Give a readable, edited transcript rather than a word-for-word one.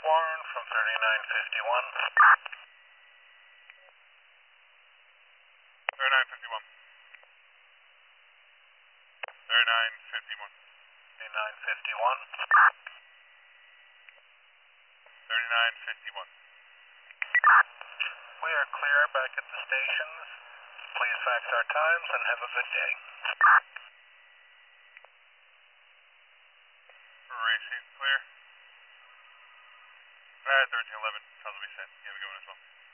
Warren from 3951. 3951. 3951. 3951. 3951. We are clear back at the stations. Please fax our times and have a good day. Racing clear. 1311. Sounds like we said. You have a good one as well.